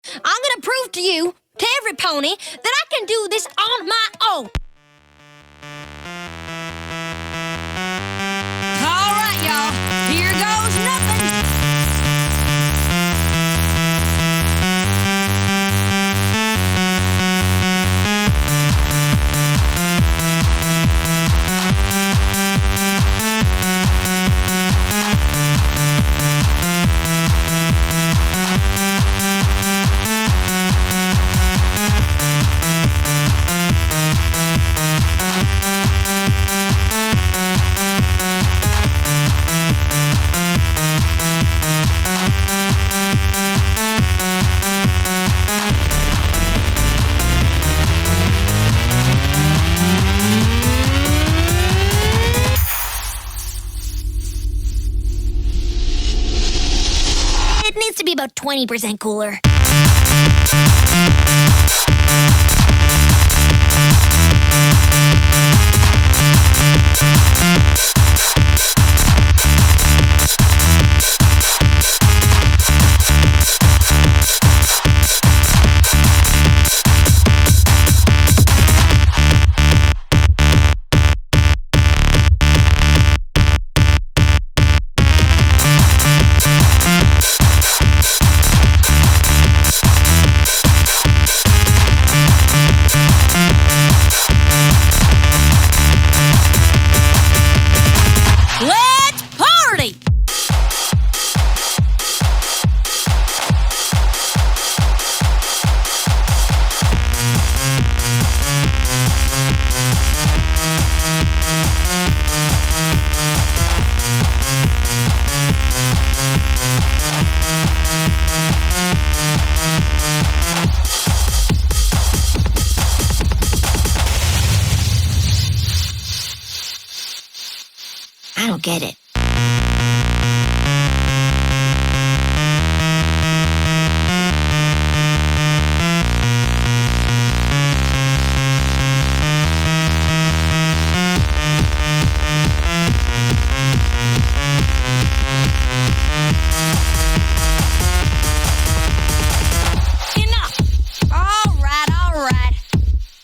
I'm gonna prove to you, to every pony, that I can do this on my own. All right, y'all. Here goes nothing. It needs to be about 20% cooler. Let's party! I don't get it.